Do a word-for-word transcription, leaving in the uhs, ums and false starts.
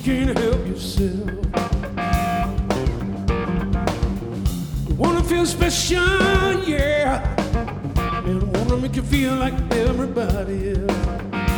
can't help yourself. You wanna feel special, yeah. And I wanna make you feel like everybody else.